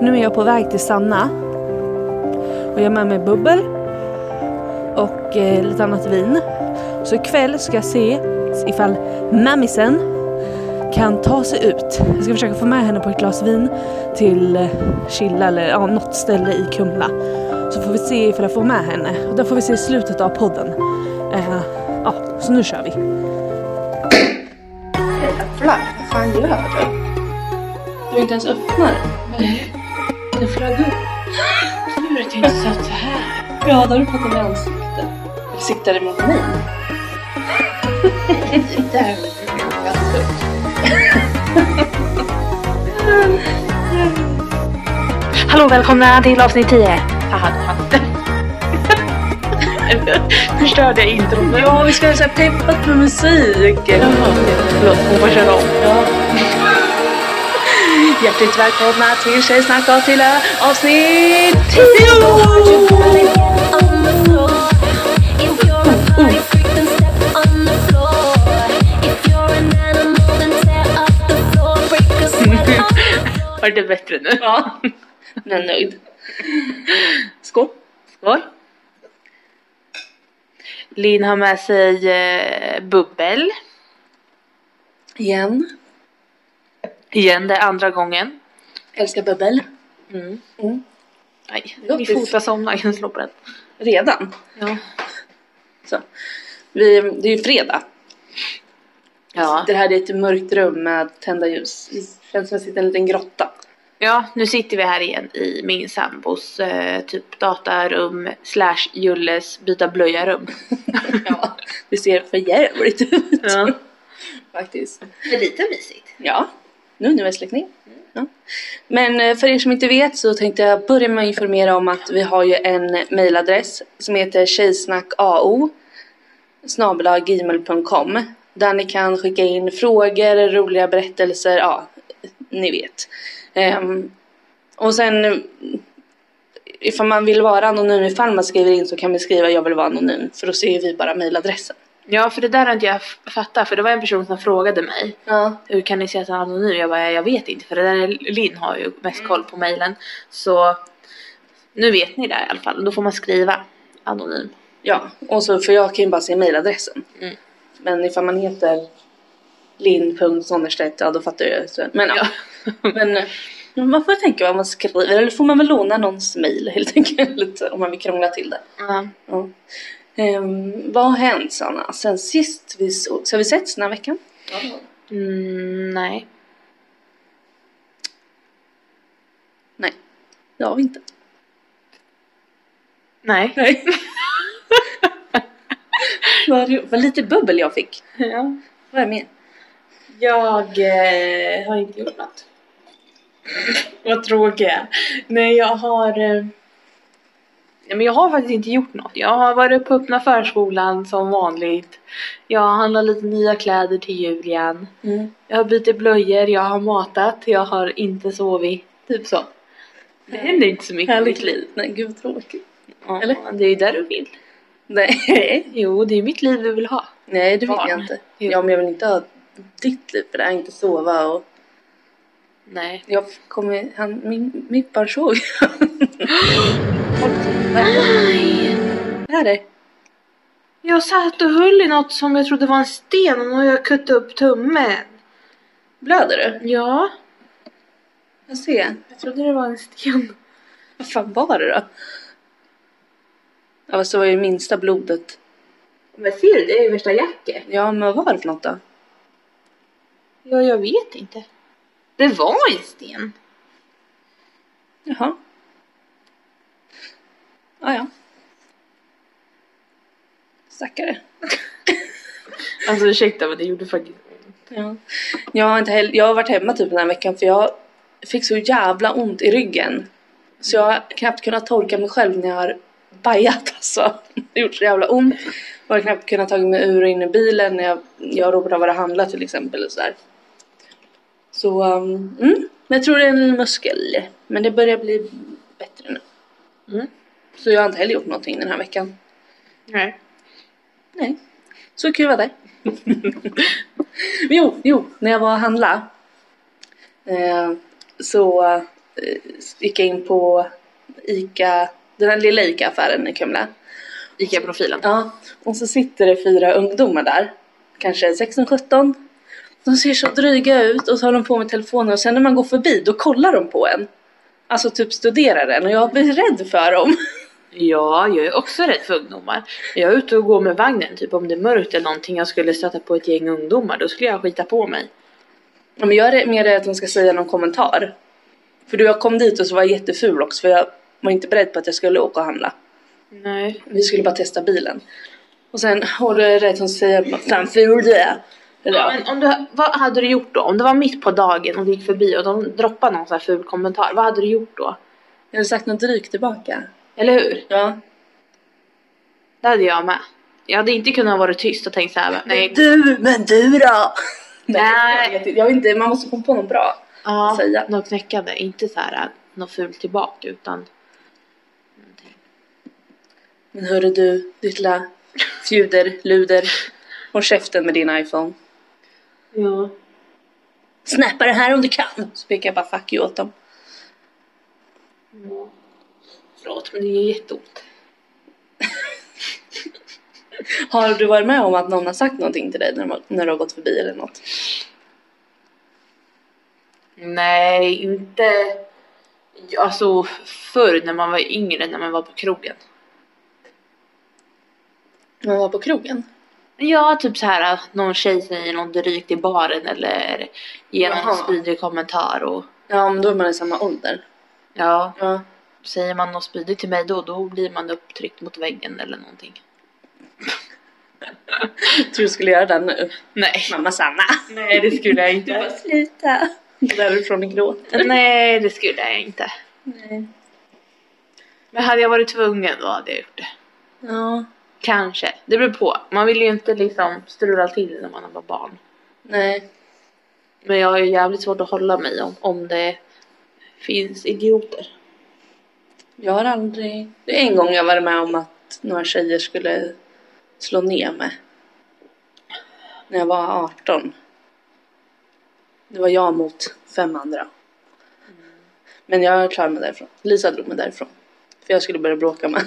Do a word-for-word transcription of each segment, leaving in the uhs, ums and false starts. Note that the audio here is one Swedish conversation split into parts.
Nu är jag på väg till Sanna. Och jag är med mig bubbel. Och eh, lite annat vin. Så ikväll ska jag se ifall mammisen kan ta sig ut. Jag ska försöka få med henne på ett glas vin till eh, Chilla eller ja, något ställe i Kumla. Så får vi se ifall jag får med henne. Och där får vi se slutet av podden. Eh, ja, så nu kör vi. Jävlar, vad fan gör du? Du inte ens öppnar. Nej, det flög upp. Tur att jag inte satt så här. Ja, då har du fått den i ansiktet. Eller siktar det mot mig? Där. Hallå, välkomna till avsnitt tio. Haha, förstörde jag intron. Ja, vi ska ha så här peppat med musik. Jaha, förlåt, hon får köra om. Ja. Hjärtligt välkomna till Tjejsnack Attila avsnitt tio! Var det bättre nu? Ja, jag är nöjd. Skål. Skål. Linn har med sig eh, bubbel. Igen. Igen, det är andra gången. Älskar bubbel. Mm. Mm. Nej, Gott. vi fotar somna, jag kan slå på den. Redan? Ja. Så. Vi, det är ju fredag. Ja. Det här är ett mörkt rum med tända ljus. Det känns som att jag sitter i en liten grotta. Ja, nu sitter vi här igen i min sambos eh, typ datarum slash Julles byta blöjarum. Ja, det ser för jävligt ut. Ja. Faktiskt. Det är lite mysigt. Ja, nu nu är släckning. Ja. Men för er som inte vet så tänkte jag börja med att informera om att vi har ju en mailadress som heter tjejsnackao snabel-a gmail punkt com där ni kan skicka in frågor, roliga berättelser, ja, ni vet. Um, och sen ifall man vill vara anonym, ifall man skriver in så kan vi skriva jag vill vara anonym, för då ser vi bara mailadressen. Ja, för det där har inte jag fattat, för det var en person som frågade mig. Ja. Hur kan ni se att han är anonym? Jag bara, jag vet inte, för det där är, Linn har ju mest koll på mailen. Så nu vet ni det i alla fall, då får man skriva anonym. Ja, och så för jag kan ju bara se mailadressen. Mm. Men ifall man heter linn punkt sonnerstedt, ja då fattar jag ju. Men ja. Men man får tänka vad man skriver, eller får man väl låna någons mail helt enkelt om man vill krångla till det. Ja. Ja. Um, vad har hänt, Sanna? Sen sist vi såg, så har vi sett den här veckan? Mm, nej. Nej, det har vi inte. Nej. Nej. Vad var lite bubbel jag fick. Ja. Vad är med? Jag eh, har inte gjort något. Vad tråkigt. Nej, jag har... Eh... Nej, men jag har faktiskt inte gjort något. Jag har varit på öppna förskolan som vanligt. Jag har handlat lite nya kläder till Julian. Mm. Jag har bytt blöjor, jag har matat, jag har inte sovit. Typ så. Det händer inte så mycket i mitt liv. Nej, gud tråkigt. Ja, Eller? det är ju där du vill. Nej. Jo, det är mitt liv du vill ha. Nej, det vill Barn. jag inte. Jo. Ja, men jag vill inte ha ditt liv för det är inte sova och... Nej. Jag kommer... Han, min, mitt barn såg. Nej. Vad är det? Jag satt och höll i något som jag trodde var en sten och jag kuttade upp tummen. Blöder du? Ja, Jag ser. jag trodde det var en sten. Vad fan var det då? Ja, så var ju minsta blodet. Men ser du, det är ju värsta Jacke. Ja, men vad var det för något då? Ja, jag vet inte. Det var en sten. Jaha. Ja, ja. Stackare. Alltså ursäkta, men det gjorde faktiskt ont. Ja. Jag har inte heller, jag har varit hemma typ den här veckan för jag fick så jävla ont i ryggen. Så jag har knappt kunnat torka mig själv när jag har bajat alltså. Det har gjort så jävla ont. Jag har knappt kunnat ta mig ur och in i bilen när jag, jag råkade vara handla till exempel och sådär. Så, um, mm, men jag tror det är en muskel. Men det börjar bli bättre nu. Mm. Så jag har inte heller gjort någonting den här veckan. Nej. Nej, så kul var det. jo, jo, när jag var och handla eh, så eh, gick jag in på Ica, den här lilla Ica-affären i Kumla. Ica-profilen. Ja, och så sitter det fyra ungdomar där, kanske sexton sjutton. De ser så dryga ut och så har de på med telefonen och sen när man går förbi då kollar de på en. Alltså typ studerar en och jag blir rädd för dem. Ja, jag är också rädd för ungdomar. Jag är ute och går med vagnen, typ om det är mörkt eller någonting, jag skulle stöta på ett gäng ungdomar, då skulle jag skita på mig. Ja, men jag är mer rädd att de ska säga någon kommentar. För då jag kom dit och så var jag jätteful också för jag var inte beredd på att jag skulle åka och handla. Nej. Vi skulle bara testa bilen. Och sen har du rädd att de säger fan ful du är. Eller, Ja, men om du, vad hade du gjort då? Om det var mitt på dagen och du gick förbi och de droppade någon sån här ful kommentar, vad hade du gjort då? jag hade sagt något drygt tillbaka. Eller hur? Ja. Det hade jag med. Jag hade inte kunnat vara tyst och tänkt så här, nej. Du, men du då? Nej. Jag vet, inte, jag vet inte, man måste komma på något bra. Ja, säga. något knäckande. Inte så här något fult tillbaka utan någonting. Men hörru du, ditt lilla fjuder, luder. Håll käften med din iPhone. Ja. Snappa det här om du kan. Så fick jag bara fuck you åt dem. Ja. Förlåt, men det är jätteont. Har du varit med om att någon har sagt någonting till dig när, när du har gått förbi eller något? Nej, inte. Alltså förr när man var yngre, när man var på krogen. När man var på krogen? Ja, typ så här någon tjej säger någon drygt i baren eller ger någon Jaha. spydig kommentar och Ja, men då är man i samma ålder. ja, Ja. säger man något spydigt till mig då, då blir man upptryckt mot väggen eller någonting. Jag tror du skulle göra den nu. Nej. Mamma Sanna. Nej, det skulle jag Du bara inte. sluta. Därifrån i gråter. Nej, det skulle jag inte. Nej. Men hade jag varit tvungen då hade jag gjort det. Ja. Kanske. Det beror på. Man vill ju inte liksom strula till när man var barn. Nej. Men jag har ju jävligt svårt att hålla mig om, om det finns idioter. Jag har aldrig... Det är en gång jag var med om att några tjejer skulle slå ner mig. När jag var arton. Det var jag mot fem andra. Men jag klarade mig därifrån. Lisa drog mig därifrån. För jag skulle börja bråka med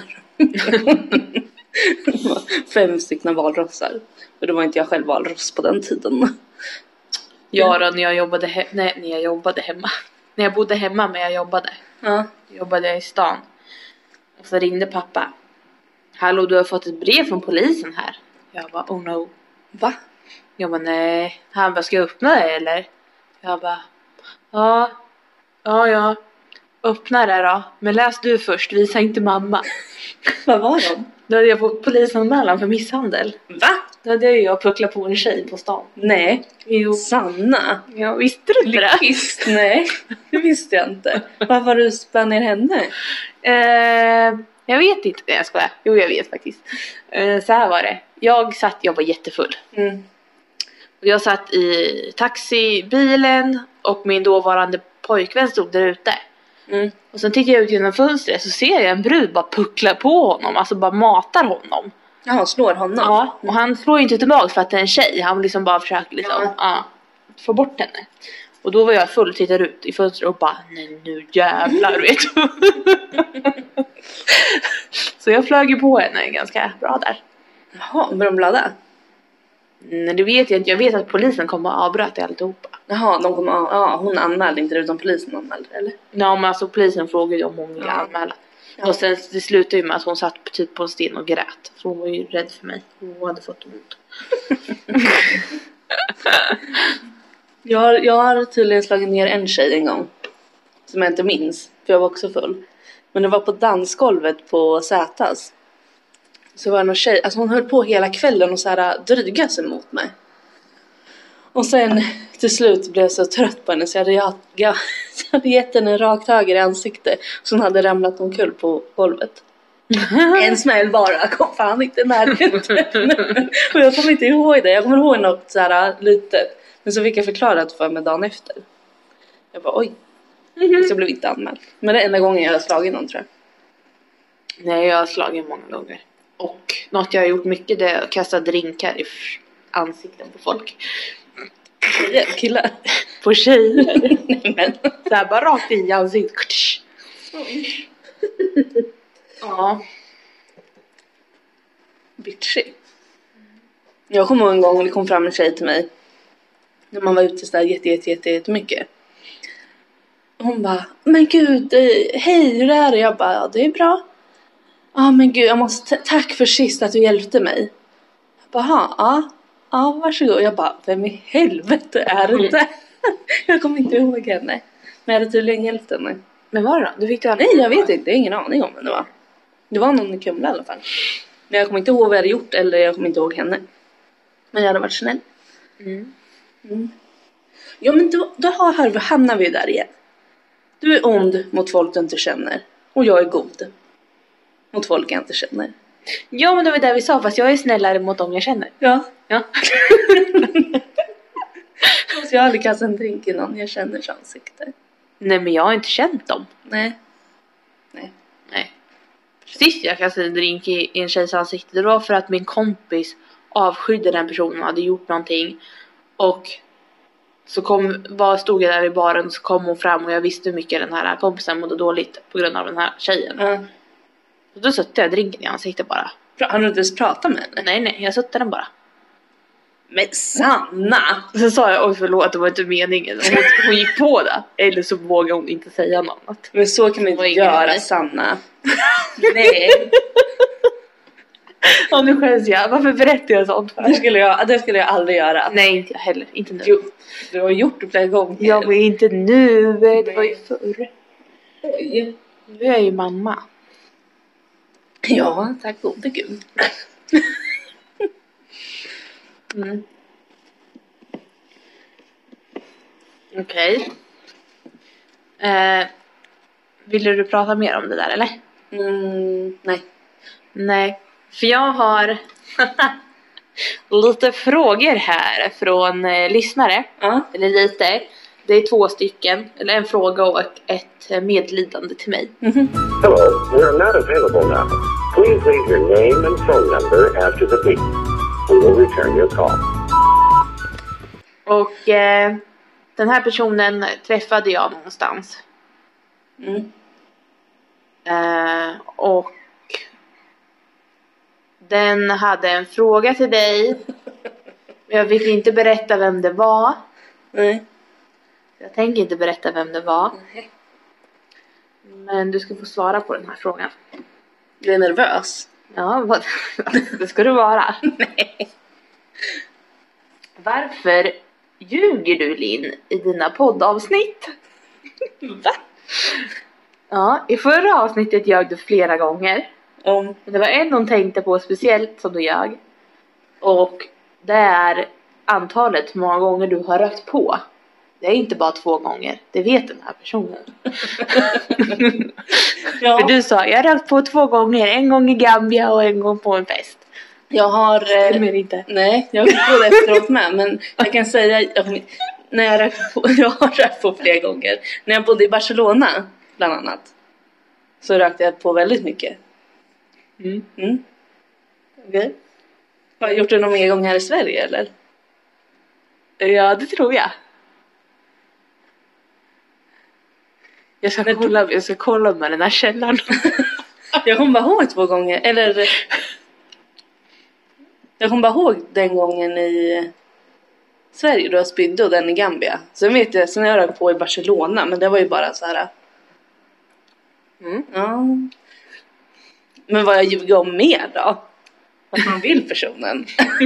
Det var fem stycken valrossar. Och då var inte jag själv valross på den tiden. Ja, då, när jag jobbade he- nej, när jag jobbade hemma. När jag bodde hemma men jag jobbade. Ja. Jobbade jag i stan. Och så ringde pappa. Hallå, du har fått ett brev från polisen här. Jag bara, oh no. Va? Jag bara, nej. Han bara, ska jag öppna det eller? Jag bara, ja. Ja, ja. Öppna det då. Men läs du först, visa inte mamma. Vad var de? Då hade jag fått polisanmälan för misshandel. Va? Då hade jag pucklat på en tjej på stan. Nej. Jo. Sanna. Ja, visste du inte det? Lyckist. Nej, det visste jag inte. Varför har du spänn ner henne? Eh, jag vet inte. Nej, jag skojar. Jo, jag vet faktiskt. Eh, så här var det. Jag satt, jag var jättefull. Mm. Och jag satt i taxibilen och min dåvarande pojkvän stod där ute. Mm. Och sen tittar jag ut genom fönstret så ser jag en brud bara puckla på honom. Alltså bara matar honom. Jaha, slår honom? Ja, och han slår ju inte tillbaka för att det är en tjej. Han liksom bara försöker liksom, Ja. ja, få bort henne. Och då var jag full och tittade ut i fönstret och bara, nej nu jävlar, vet du. Så jag flög ju på henne ganska bra där. Jaha, var de glada? Nej, det vet jag inte. Jag vet att polisen kom och avbröt alltihopa. Jaha, de kom, ja, hon anmälde inte det utan polisen anmälde, eller? Ja, men alltså polisen frågade ju om hon ville Ja. anmäla. Ja. Och sen det slutade ju med att hon satt typ på en sten och grät. För hon var ju rädd för mig. Hon hade fått ont. Jag har, jag har tydligen slagit ner en tjej en gång. Som jag inte minns, för jag var också full. Men det var på dansgolvet på Sätas. Så var det någon tjej, alltså hon höll på hela kvällen och så här dryga sig mot mig. Och sen till slut blev jag så trött på henne så jag hade, jag, jag hade gett henne en rakt höger i ansiktet. Så hon hade ramlat omkull på golvet. En smäll bara, kom fan inte närheten. Och jag kommer inte ihåg det, jag kommer ihåg något så här litet. Men så fick jag förklarat för mig dagen efter. Jag bara oj. Mm-hmm. Så jag blev inte anmäld. Men det är enda gången jag har slagit någon tror jag. Nej, jag har slagit många gånger. Och något jag har gjort mycket det är att kasta drinkar i f- ansikten på folk. Tjejer, killar. På tjejer. Nej men. Så här bara rakt in i ansiktet. Ja. Bitchy. Jag kommer ihåg en gång det kom fram en tjej till mig. När man var ute så där jätte, jätte, jätte, jättemycket. Hon bara, men gud, eh, hej, hur är det? Jag bara, ja det är bra. Ja men gud, jag måste, tack för sist att du hjälpte mig. Jag bara, ja, ja, varsågod. Jag bara, vem i helvete är det där? Jag kommer inte ihåg henne. Men jag hade tydligen hjälpt henne. Men vad då? Du fick du aldrig... Nej, jag vet inte, jag har ingen aning om vem det var. Det var någon i Kumla i alla fall. Men jag kommer inte ihåg vad jag hade gjort, eller jag kommer inte ihåg henne. Men jag hade varit snäll. Mm. Mm. Ja men då, då har, hamnar vi där igen. Du är ond mot folk du inte känner. Och jag är god mot folk jag inte känner. Ja men det var det vi sa, fast jag är snällare mot dem jag känner. Ja. Ja. Så jag har aldrig kastat en drink i någon jag känner ansikte. Nej men jag har inte känt dem. Nej. Nej. Nej. Sist jag kastade en drink i en tjejs ansikte, det var för att min kompis avskydde den personen och hade gjort någonting. Och så kom, var, stod jag där i baren, så kom hon fram och jag visste hur mycket den här kompisen mådde dåligt på grund av den här tjejen. Ja. Och då satte jag drinken i ansiktet bara. Har du inte ens pratat med henne? Nej nej, jag satte den bara. Men Sanna! Så sa jag, oj förlåt, det var inte meningen. Och hon, hon gick på det. Eller så vågade hon inte säga något annat. Men så kan man inte Och ingen göra, mening. Sanna. Nej. Ja nu skäms jag, varför berättar jag sånt för? Det skulle jag, det skulle jag aldrig göra. Nej inte jag heller, inte nu. Jo, du har gjort det flera gånger. Ja men inte nu, det var ju förr. Oj. Nu är jag ju mamma. Ja, tack gode gud. Mm. Okej. Okay. Eh, vill du prata mer om det där eller? Mm, nej. Nej, för jag har lite frågor här från eh, lyssnare. Ja. Eller lite. Det är två stycken, eller en fråga och ett medlidande till mig. Mm-hmm. Hello, we're not available now. Please leave your name and phone number after the beep. We will return your call. Och eh, den här personen träffade jag någonstans. Mm. Eh, och den hade en fråga till dig. Jag fick inte berätta vem det var. Nej. Jag tänker inte berätta vem det var. Nej. Men du ska få svara på den här frågan. Jag är nervös. Ja, vad? Det ska du vara. Nej. Varför ljuger du, Linn, i dina poddavsnitt? Va? Ja, i förra avsnittet ljög du flera gånger. Om. Det var en hon tänkte på speciellt som du ljög. Och det är antalet hur många gånger du har rökt på. Det är inte bara två gånger. Det vet den här personen. Ja. För du sa, jag har rökt på två gånger. En gång i Gambia och en gång på en fest. Jag har... Det Eh, mer inte. nej, jag har rökt på det efteråt med. Men jag kan säga... Jag, när jag, rökt på, jag har rökt på flera gånger. När jag bodde i Barcelona, bland annat. Så rökte jag på väldigt mycket. Mm. Mm. Okej. Okay. Har jag gjort det någon mer gång här i Sverige, eller? Ja, det tror jag. Jag ska, kolla, jag ska kolla med den här källan. Jag kommer bara ihåg två gånger. Eller... Jag kommer bara ihåg den gången i Sverige då jag spydde och den i Gambia. Sen vet jag, sen jag rökt på i Barcelona. Men det var ju bara så här... Mm. Ja. Men vad jag ljuger om mer då? Att man vill personen.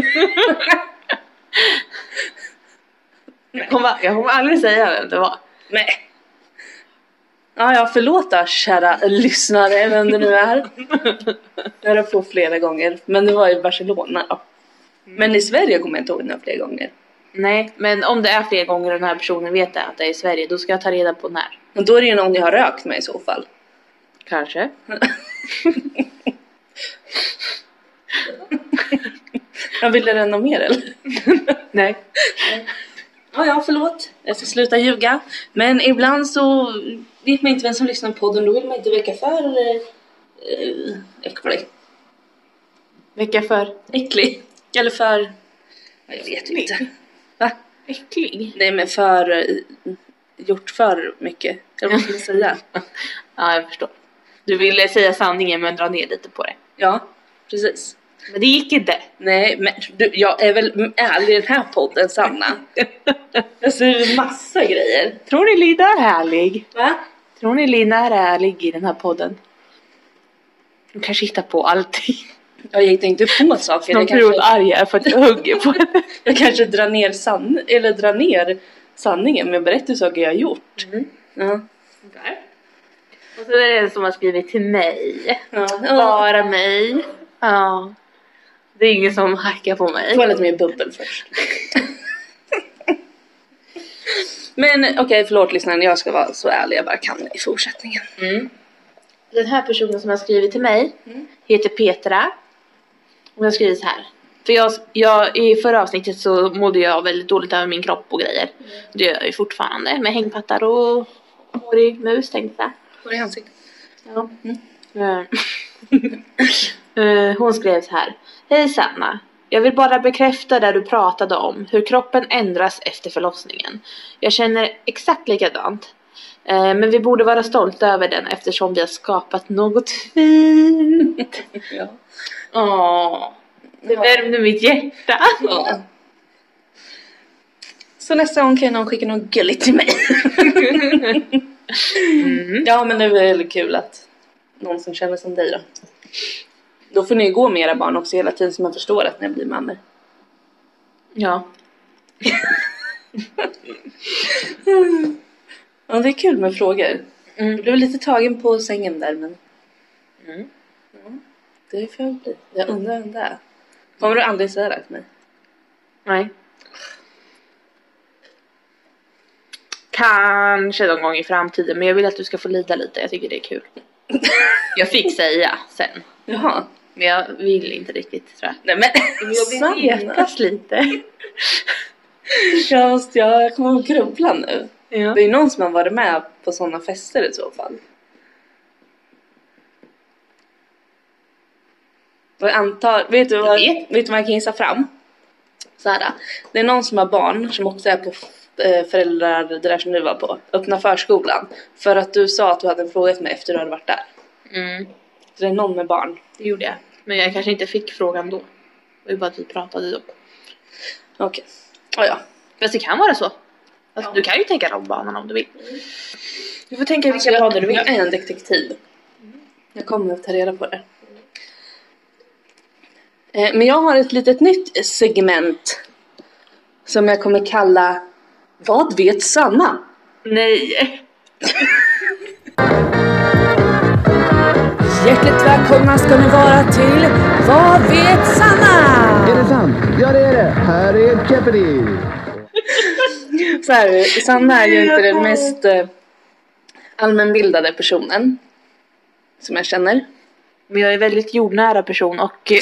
Jag kommer, jag kommer aldrig säga vem det var. Nej. Ja, ja, förlåt då, kära lyssnare, vem det nu är. Jag har på flera gånger. Men det var i Barcelona då. Men i Sverige kommer jag inte ihåg den flera gånger. Nej, men om det är flera gånger den här personen vet att det är i Sverige, då ska jag ta reda på när. Och då är det ju någon jag har rökt med i så fall. Kanske. Jag ville det något mer eller? Nej. Ja, ja, förlåt. Jag ska sluta ljuga. Men ibland så vet man inte vem som lyssnar på podden. Då vill man inte väcka för äh, äcklig. Väcka för? Äcklig. Eller för... Jag vet inte. Va? Äcklig. Nej, men för... eh, gjort för mycket. Jag måste säga. Ja, jag förstår. Du ville säga sanningen men dra ner lite på det. Ja, precis. Men det gick inte. Nej, men du, jag är väl ärlig i den här podden, Sanna. Jag säger massa grejer. Tror ni Lina är ärlig? Va? Tror ni Lina är ärlig i den här podden? Du kanske hittar på allting. Jag hittar inte på saker. De Jag tror kanske, arg är för att jag hugger på henne. jag kanske drar ner sann eller drar ner sanningen med berättar saker jag har gjort. Mm. Ja. Där. Och så är det en som har skrivit till mig. Ja. Bara mig. Ja. Det är ingen som hackar på mig. Få lite mer bubbel först. Men okej, okay, förlåt lyssnaren. Jag ska vara så ärlig jag bara kan i fortsättningen. Mm. Den här personen som har skrivit till mig Mm. heter Petra. Och jag skriver så här. För jag, jag, i förra avsnittet så mådde jag väldigt dåligt över min kropp och grejer. Mm. Det gör jag ju fortfarande. Med hängpattar och hårig mus tänkte jag. Var det i ansiktet? Ja. Mm. uh, hon skrev så här. Hej Sanna. Jag vill bara bekräfta det du pratade om. Hur kroppen ändras efter förlossningen. Jag känner exakt likadant. Uh, men vi borde vara stolta över den eftersom vi har skapat något fint. Ja. Åh. Det värmde mitt hjärta. Ja. Så nästa gång kan någon skicka något gulligt till mig. Mm. Ja, men det är väl kul att någon som känner som dig då. Då får ni gå med era barn också hela tiden så man förstår att ni blir mammor. Ja. Ja, det är kul med frågor. Mm. Jag blev lite tagen på sängen där, men... Mm. Ja, det får jag bli. Jag undrar vem det är. Kommer du aldrig säga det till mig? Nej. Kanske någon gång i framtiden. Men jag vill att du ska få lida lite. Jag tycker det är kul. Jag fick säga sen. Jaha. Men jag vill inte riktigt, tror jag. Nej, men... Men jag vill retas lite. Jag måste... Jag kommer att grubbla nu. Ja. Det är någon som har varit med på sådana fester i så fall. Och jag antar... Vet du vad, Jag vet. vet du vad jag kan gissa fram? Så här, det är någon som har barn som också är på eh, föräldrar det där som du var på. Öppna förskolan. För att du sa att du hade frågat mig efter du hade varit där. Mm. Så det är någon med barn. Det gjorde jag. Men jag kanske inte fick frågan då. Det var bara att vi pratade då. Okej. Okay. Oh, ja. Fast det kan vara så. Alltså, Ja. Du kan ju tänka rollbanan om du vill. Du får tänka vilka Alltså, planer du vill. jag är en detektiv. Jag kommer att ta reda på det. Eh, men jag har ett litet nytt segment. Som jag kommer kalla Vad vet Sanna? Nej. Hjärtligt välkomna ska ni vara till Vad vet Sanna? Är det sant? Ja, det är det. Här är Jeopardy. Så här, Sanna är ju inte den mest eh, allmänbildade personen som jag känner. Men jag är väldigt jordnära person och...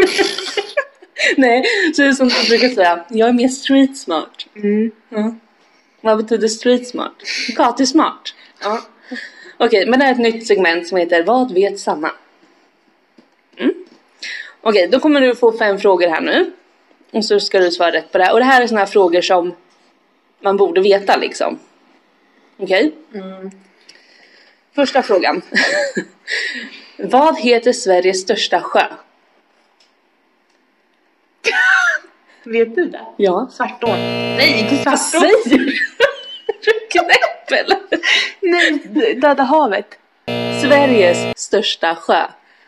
Nej, så är det som du brukar säga. Jag är mer street smart. Mm. Ja. Vad betyder street smart? Gatusmart. Ja. Okej, men det är ett nytt segment som heter Vad vet Sanna? Mm. Okej, då kommer du få fem frågor här nu. Och så ska du svara rätt på det. Och det här är såna här frågor som man borde veta liksom. Okej? Mm. Första frågan. Vad heter Sveriges största sjö? Vet du det? Ja. Svartån. Nej, inte Vad Svartån. säger du? Knäpp eller? Nej, Döda havet. Sveriges största sjö.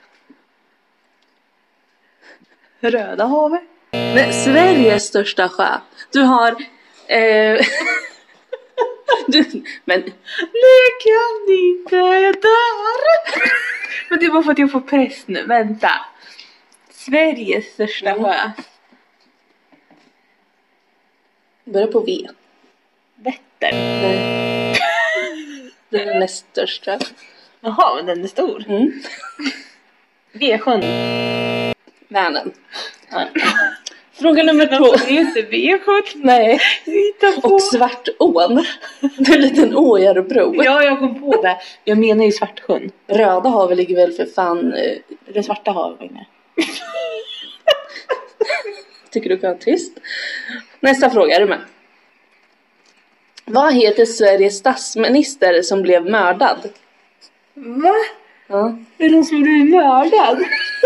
Röda havet. Men Sveriges största sjö. Du har... Eh, du, men Nej, jag kan inte. Jag dör. Men det är bara för att jag får press nu. Vänta. Sveriges största Mm. sjö. börja på V. Vättern. Nej. Det är den näst största. Jaha, men den är stor. Mm. V-sjön. Vänern. Ja. Fråga nummer två. Det är inte V-sjön. Nej. Hitta på. Och Svartån. Det är en liten å i Örebro. Ja, jag kom på det. Jag menar ju Svartsjön. Röda havet ligger väl för fan... Eh, Det svarta havet. tycker du kan vara tyst? Nästa fråga, är du med? Vad heter Sveriges statsminister som blev mördad? Va? Ja. Är det någon som blir mördad?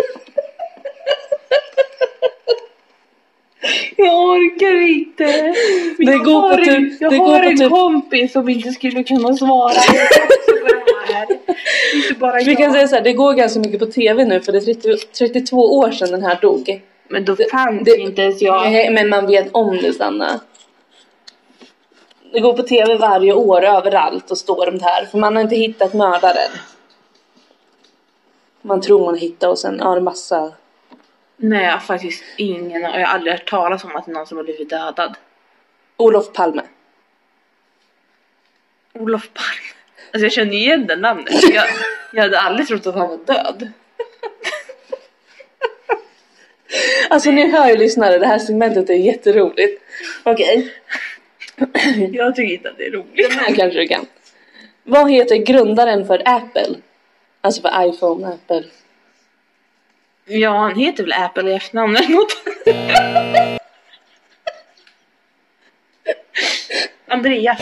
Jag orkar inte. Men Det jag går på har, en, typ- jag det går har på en typ- kompis som inte skulle kunna svara. Det här. Inte bara Vi kan jag. säga så här, det går ganska mycket på tv nu för det är trettio, trettiotvå år sedan den här dog. Men då fanns det- inte ens jag. Nej, men man vet om det, Sanna. Det går på tv varje år överallt och står de här. För man har inte hittat mördaren. Man tror man hittar och sen har det massa... Nej, jag har faktiskt ingen. Jag har aldrig hört talas om att det är någon som har blivit dödad. Olof Palme. Olof Palme. Alltså jag känner igen det namnet. Jag, jag hade aldrig trott att han var död. Alltså ni hör ju lyssnare, det här segmentet är jätteroligt. Okej, Jag tycker inte att det är roligt. den här kanske du kan. Vad heter grundaren för Apple? Alltså för iPhone, Apple. Ja, han heter väl Apple i efternamn eller något. Andreas.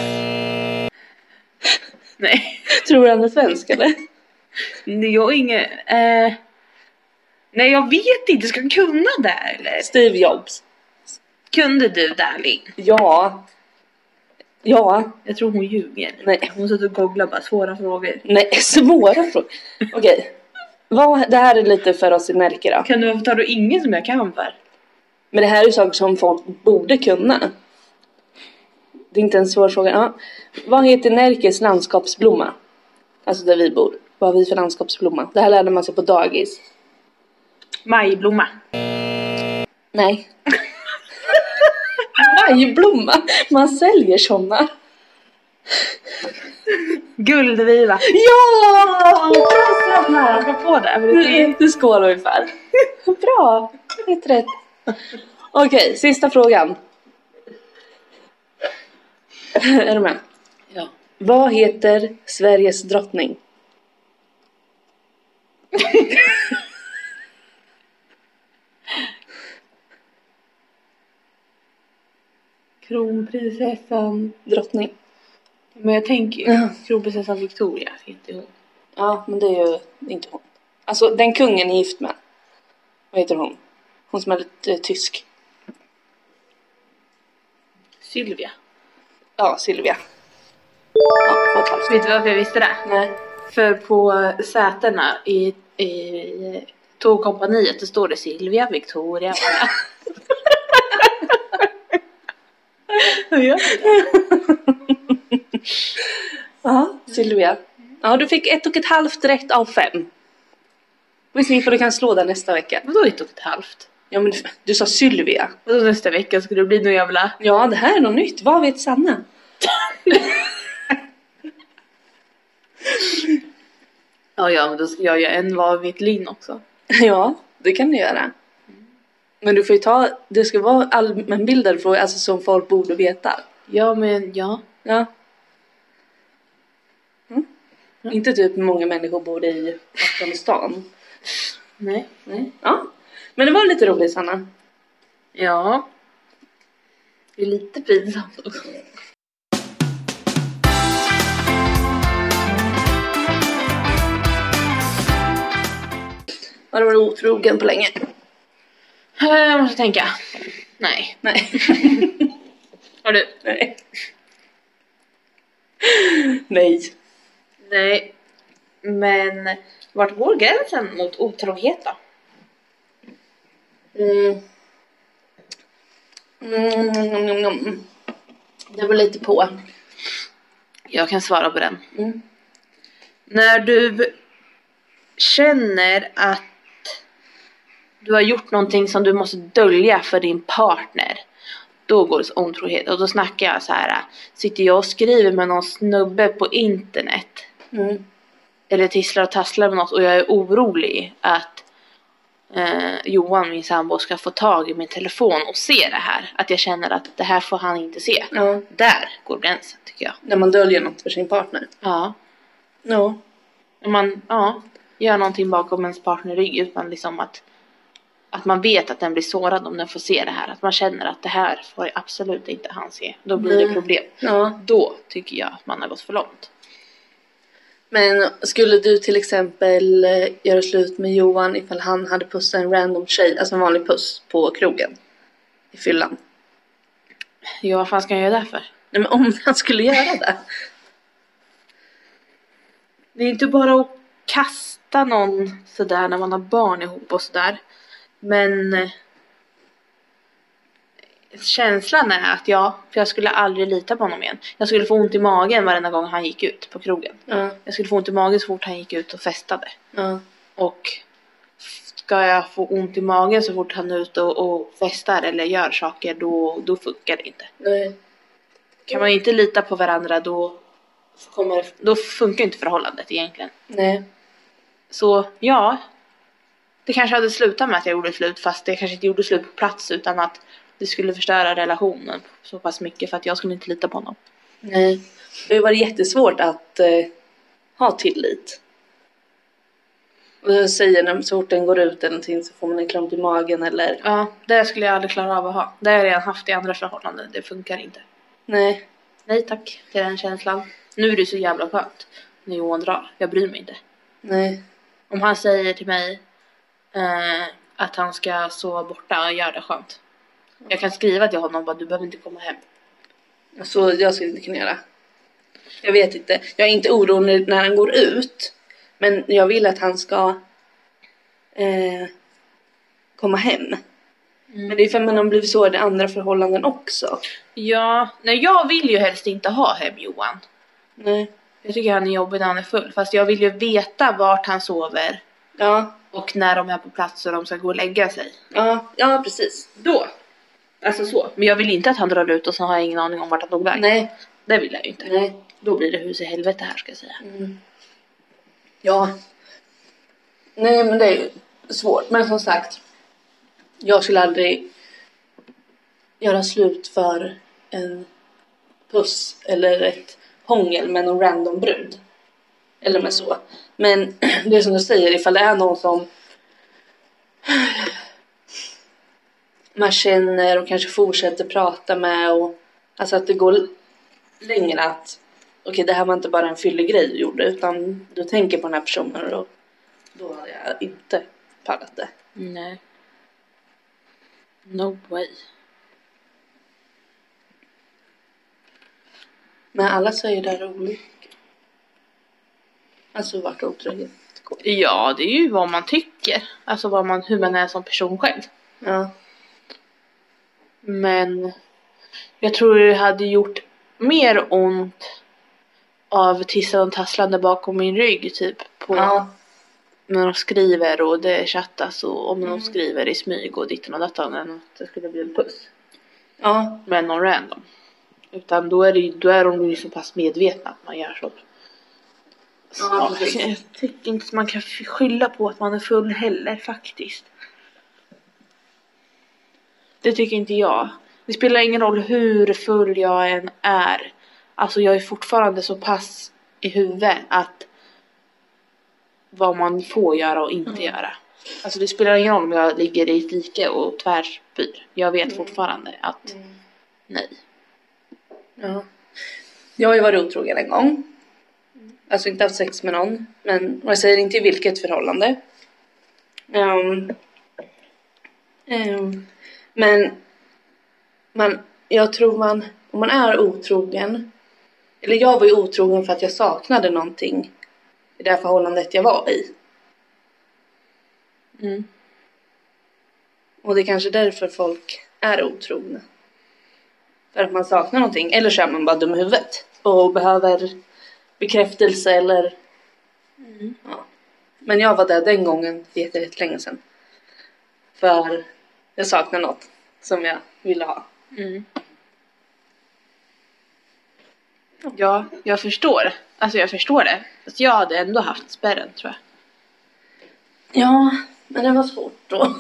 Nej. Tror du han är svensk eller? Nej, jag har ingen... Eh... Nej, jag vet inte. Ska jag kunna det eller? Steve Jobs. Kunde du Darling? Ja. Ja. Jag tror hon ljuger. Nej. Hon satt och googlade bara svåra frågor. Nej, svåra frågor. Okej. Vad, det här är lite för oss i Närke då. Kan du ta då ingen som jag kan för? Men det här är saker som folk borde kunna. Det är inte en svår fråga. Ja. Vad heter Närkes landskapsblomma? Alltså där vi bor. Vad har vi för landskapsblomma? Det här lärde man sig på dagis. Majblomma. Nej. Majblomma. Man säljer såna. Guldviva. Ja! Bra Sanna! Jag kom på det. Men det är... Du, du skålar ungefär. Bra. Rätt rätt. Okej, sista frågan. Är du med? Ja. Vad heter Sveriges drottning? Kronprinsessan. Drottning. Men jag tänker ju, Ja. kronprinsessan Victoria, inte hon. Ja, men det är ju inte hon. Alltså, den kungen är gift med. Vad heter hon? Hon som är lite eh, tysk. Sylvia. Ja, Silvia. Ja, två och ett halvt. Vet du varför jag visste det? Nej. För på sätena i, i tågkompaniet så står det Silvia, Victoria. Ja. Ja, Silvia. Ja, du fick ett och ett halvt rätt av fem. Vi ser för du kan slå den nästa vecka. Vadå ett och ett halvt? Ja, men du, du sa Sylvia. Vadå nästa vecka ska det bli någon jävla... Ja, det här är något nytt. Vad vet Sanna? Ja, ja, men då ska jag göra en Vad vet Linn också. Ja, det kan du göra. Men du får ju ta, det ska vara allmänbildade frågor, alltså som folk borde veta. Ja, men ja. Ja. Mm. Inte typ hur många människor bor i Afghanistan. Nej. Nej. Ja. Men det var lite roligt, Sanna. Ja. Det är lite pinsamt också. Har du varit otrogen på länge? Jag måste tänka. Nej. Nej. Har du? Nej. Nej. Nej. Men vart går gränsen mot otrohet då? Mm. Mm, mm, mm, mm. Det var lite på. Jag kan svara på den. Mm. När du känner att du har gjort någonting som du måste dölja för din partner, då går det så otrohet. Och då snackar jag så här: sitter jag och skriver med någon snubbe på internet Mm. eller tisslar och tasslar med något och jag är orolig att eh, Johan, min sambo, ska få tag i min telefon och se det här, att jag känner att det här får han inte se. Ja. Där går gränsen, tycker jag. När man döljer något för sin partner. Ja. Ja. Om man ja, gör någonting bakom ens partner rygg utan liksom att att man vet att den blir sårad om den får se det här. Att man känner att det här får absolut inte han se. Då blir Nej. det problem. Ja. Då tycker jag att man har gått för långt. Men skulle du till exempel eh, göra slut med Johan ifall han hade pussat en random tjej, alltså en vanlig puss på krogen i fyllan? Ja, vad fan ska jag göra därför? Nej, men om han skulle göra det. Det är inte bara att kasta någon sådär när man har barn ihop och sådär. Men eh, känslan är att ja, för jag skulle aldrig lita på honom igen. Jag skulle få ont i magen varenda gång han gick ut på krogen. Ja. Jag skulle få ont i magen så fort han gick ut och festade. Ja. Och ska jag få ont i magen så fort han är ute och, och festar eller gör saker, då, då funkar det inte. Nej. Kan man inte lita på varandra, då, kommer, då funkar inte förhållandet egentligen. Nej. Så ja, det kanske hade slutat med att jag gjorde slut, fast det kanske inte gjorde slut på plats, utan att det skulle förstöra relationen så pass mycket för att jag skulle inte lita på honom. Nej. Det har varit jättesvårt att eh, ha tillit. Och jag säger när så fort den går ut eller någonting så får man en klump i magen eller... Ja, det skulle jag aldrig klara av att ha. Det har jag redan haft i andra förhållanden, det funkar inte. Nej. Nej tack till den känslan. Nu är det så jävla skönt när Johan drar, jag bryr mig inte. Nej. Om han säger till mig eh, att han ska sova borta, gör det skönt. Jag kan skriva till honom bara, du behöver inte komma hem. Så jag skulle inte kunna göra. Jag vet inte. Jag är inte orolig när han går ut. Men jag vill att han ska eh, komma hem. Mm. Men det är för att man har blivit så i andra förhållanden också. Ja, nej jag vill ju helst inte ha hem Johan. Nej. Jag tycker han är jobbig när han är full. Fast jag vill ju veta vart han sover. Ja. Och när de är på plats och de ska gå och lägga sig. Ja, ja precis. Då. Alltså så. Men jag vill inte att han drar ut och så har jag ingen aning om vart han tog väg. Nej. Det vill jag ju inte. Nej. Då blir det hus i helvete här ska jag säga. Mm. Ja. Nej men det är ju svårt. Men som sagt. Jag skulle aldrig göra slut för en puss eller ett hångel med någon random brud. Eller med så. Men det är som du säger, ifall det är någon som man känner och kanske fortsätter prata med och alltså att det går längre att okej, okay, det här var inte bara en fyllig grej du gjorde utan du tänker på den här personen och då, då hade jag inte pallat det. Nej. No way. Men alla säger det är olika. Alltså vart otroligt går. Ja, det är ju vad man tycker. Alltså vad man, hur man är som person själv. Ja. Men jag tror det hade gjort mer ont av tisslande och tasslande bakom min rygg typ på Ja. när de skriver och det chattas och om de skriver i smyg och ditten och datan än att det skulle bli en puss. Ja. Men någon random. Utan då är, det, då är de ju så pass medvetna att man gör så. Så Ja, jag tycker inte att man kan skylla på att man är full heller faktiskt. Det tycker inte jag. Det spelar ingen roll hur full jag än är. Alltså jag är fortfarande så pass i huvudet att vad man får göra och inte mm. göra. Alltså det spelar ingen roll om jag ligger i ett dike och tvärspyr. Jag vet mm. fortfarande att mm. nej. Ja. Jag har ju varit otrogen en gång. Alltså inte haft sex med någon. Men jag säger inte i vilket förhållande. Um, um, men man, jag tror man, om man är otrogen. Eller jag var ju otrogen för att jag saknade någonting i det här förhållandet jag var i. Mm. Och det är kanske därför folk är otrogna. För att man saknar någonting. Eller så är man bara dum i huvudet. Och behöver bekräftelse eller... Mm. Ja. Men jag var där den gången jättelänge länge sedan. För jag saknar något som jag ville ha. Mm. Ja, jag förstår. Alltså jag förstår det. Fast jag hade ändå haft spärren tror jag. Ja, men det var svårt då.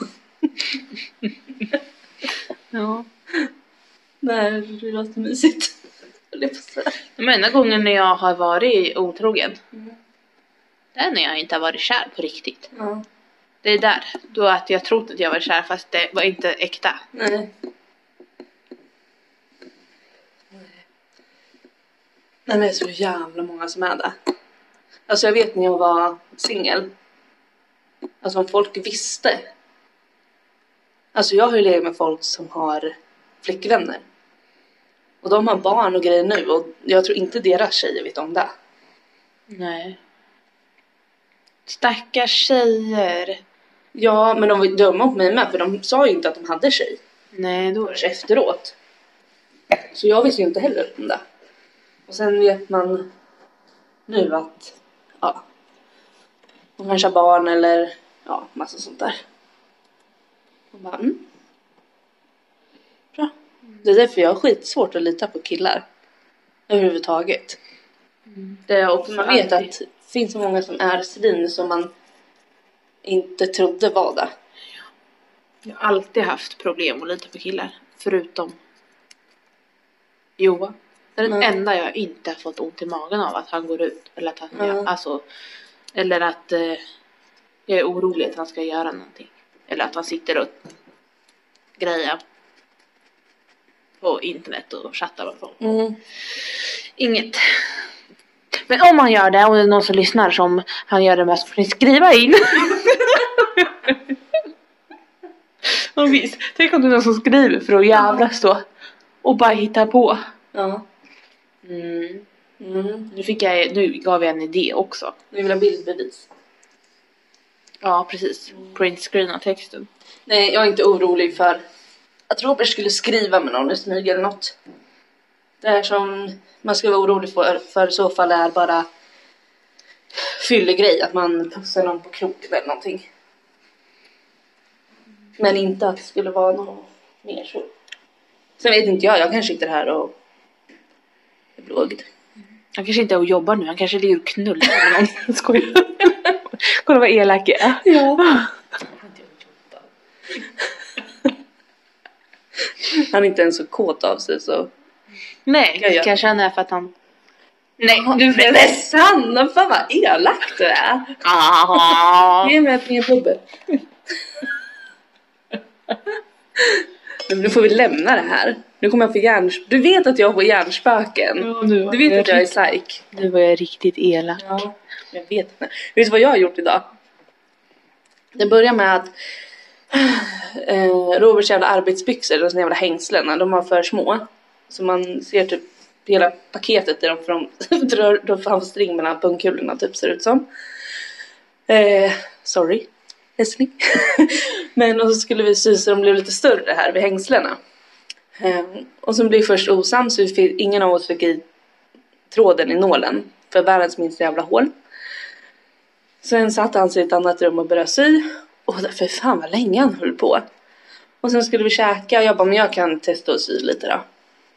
Ja. Nej, det låter mysigt. Den enda gången när jag har varit otrogen. Mm. Det är när jag inte har varit kär på riktigt. Ja. Det är där. Då att jag trodde att jag var kär fast det var inte äkta. Nej. Nej men det är så jävla många som är det. Alltså jag vet när jag var singel. Alltså om folk visste. Alltså jag har ju legat med folk som har flickvänner. Och de har barn och grejer nu. Och jag tror inte deras tjejer vet om det. Nej. Stackars tjejer. Ja men de var ju döma mot mig med. För de sa ju inte att de hade tjej. Nej, då är Först efteråt. Så jag visste ju inte heller om det. Och sen vet man nu att ja, de kanske har barn eller ja, massa sånt där. Och bara, mm. Bra. Det är därför jag har skitsvårt att lita på killar. Överhuvudtaget. det är också Man vet alltid- att det finns så många som är svin som man inte trodde var det. Jag har alltid haft problem att lita på killar. Förutom Johan. Det är den Mm. enda jag inte har fått ont i magen av att han går ut. Eller att han Mm. gör, alltså, eller att eh, jag är orolig att han ska göra någonting. Eller att han sitter och grejer på internet och chattar med folk. Mm. Inget. Men om han gör det och det är någon som lyssnar som han gör det med så får ni skriva in. Och visst, tänk om det är någon som skriver för att jävlas då. Och bara hittar på. Ja. Mm. Mm. Nu, fick jag, nu gav jag en idé också. Nu vill jag ha bildbevis. Ja, precis. Print screen av texten. Nej, jag är inte orolig för att Robert skulle skriva med någon i smyg eller något. Det är som man ska vara orolig för, för i så fall är bara fyllegrej, att man pussar någon på kroken eller någonting. Men inte att det skulle vara något mer så. Sen vet inte jag, jag kanske sitter här och är blågd. Han kanske inte är och jobbar nu, han kanske ligger och knullar med någon. Skojar. Kolla vad elak jag är. Ja. Han är inte ens så kåt av sig så. Nej, Jag gör. kanske han är för att han... Nej, Du är det Sanna, fan vad elak du är. Ah. Ge mig ett mer bubbel. Men nu får vi lämna det här. Nu kommer jag få hjärns... Du vet att jag får hjärnspöken. Ja, nu var Du vet jag att jag är riktigt- psyk. Nu var jag riktigt elak. Ja, jag vet inte. Vet du vad jag har gjort idag? Det börjar med att eh, Roberts jävla arbetsbyxor, de jävla hängslena, de var för små. Så man ser typ hela paketet där de får, de, drar, de får han string mellan pungkulorna typ ser ut som. Eh, sorry, älskling. Men och så skulle vi sy så de blev lite större här vid hängslena. Eh, och så blev vi först osams så vi fick, ingen av oss fick i tråden i nålen för världens minsta jävla hål. Sen satt han sig i ett annat rum och började sy. Och för fan vad länge han höll på. Och sen skulle vi käka och jag bara, men jag kan testa att sy lite då.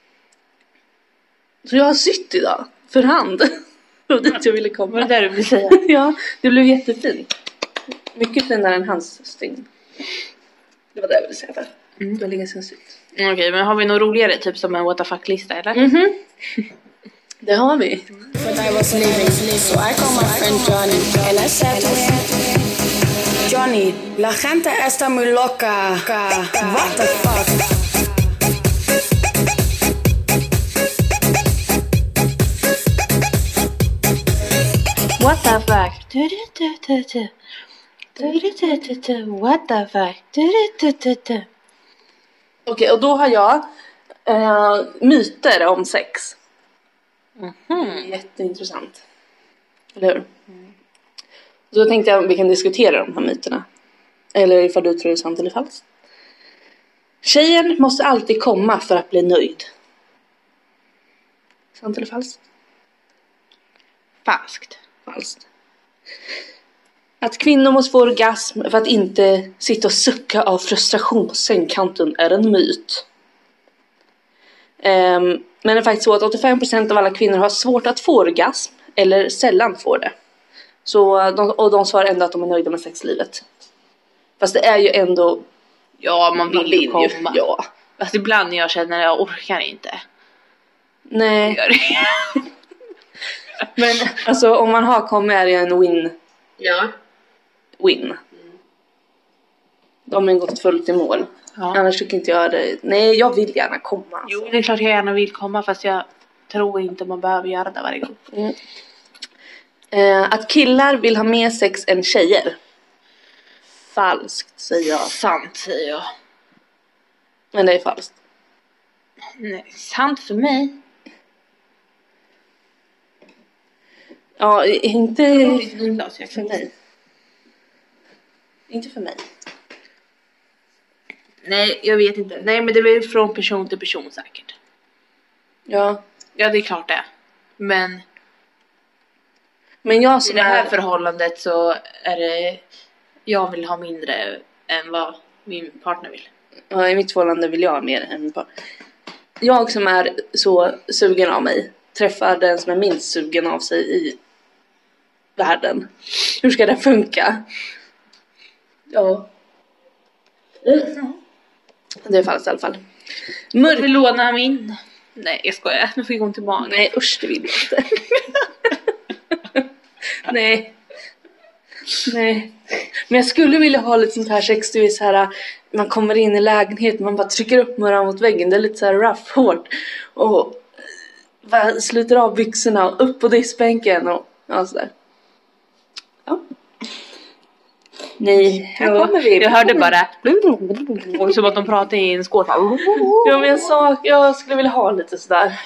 Så jag har sytt idag. För hand. Och dit jag ville komma. Vad är det där du vill säga? Ja, det blev jättefint. Mycket finare än hans string. Det var det jag ville säga. Mm. Det var länge sedan sytt. Okej, okay, men har vi något roligare typ som en what the fuck-lista eller? Mhm. Det har vi. But I was leaving, so I called my friend Johnny, and I said to him, Johnny, la gente está muy loca. What the fuck? What the fuck? Du-du-du-du-du. Du-du-du-du-du. What the fuck? Du-du-du-du-du. Okej, och då har jag eh, myter om sex. Mhm. Jätteintressant. Eller hur? Så då tänkte jag att vi kan diskutera de här myterna. Eller ifall du tror det är sant eller falskt. Tjejen måste alltid komma för att bli nöjd. Sant eller falskt? Falskt. Falskt. Att kvinnor måste få orgasm för att inte sitta och sucka av frustration på sängkanten är en myt. Um, men det är faktiskt så att åttiofem procent av alla kvinnor har svårt att få orgasm eller sällan får det. Så de, och de svarar ändå att de är nöjda med sexlivet. Fast det är ju ändå... Ja, man vill ju komma. Ja. Fast ibland när jag känner att jag orkar inte. Nej. Gör det. Men alltså om man har kommit är det en win. Ja. Win. De har ju gått fullt i mål. Ja. Annars tycker inte jag det. Nej, jag vill gärna komma. Alltså. Jo, det är klart jag gärna vill komma, fast jag tror inte man behöver göra det varje gång. Mm. Eh, att killar vill ha mer sex än tjejer. Falskt, säger jag. Sant, säger jag. Men det är falskt. Nej, sant för mig. Ja, inte Jag för mig. Inte för mig. Nej, jag vet inte. Nej, men det blir från person till person säkert. Ja, Ja, det är klart det. Men men jag i som det här är... förhållandet så är det... Jag vill ha mindre än vad min partner vill. Ja, i mitt förhållande vill jag ha mer än min partner. Jag som är så sugen av mig träffar den som är minst sugen av sig i världen. Hur ska det funka? Ja. Det är falskt i alla fall. Jag vill låna min. Nej, jag skojar. Nu fick hon tillbaka. Nej, usch, det vill jag inte. Nej. Nej. Men jag skulle vilja ha lite sånt här sex, du är så här, man kommer in i lägenheten, man bara trycker upp mörran mot väggen, det är lite så här rough, hårt. Och bara sluter av byxorna och upp på diskbänken och ja, sådär. Ja. Nej, här kommer vi. Jag hörde bara som att de pratade i en skål. Ja, men jag sa, jag skulle vilja ha lite sådär.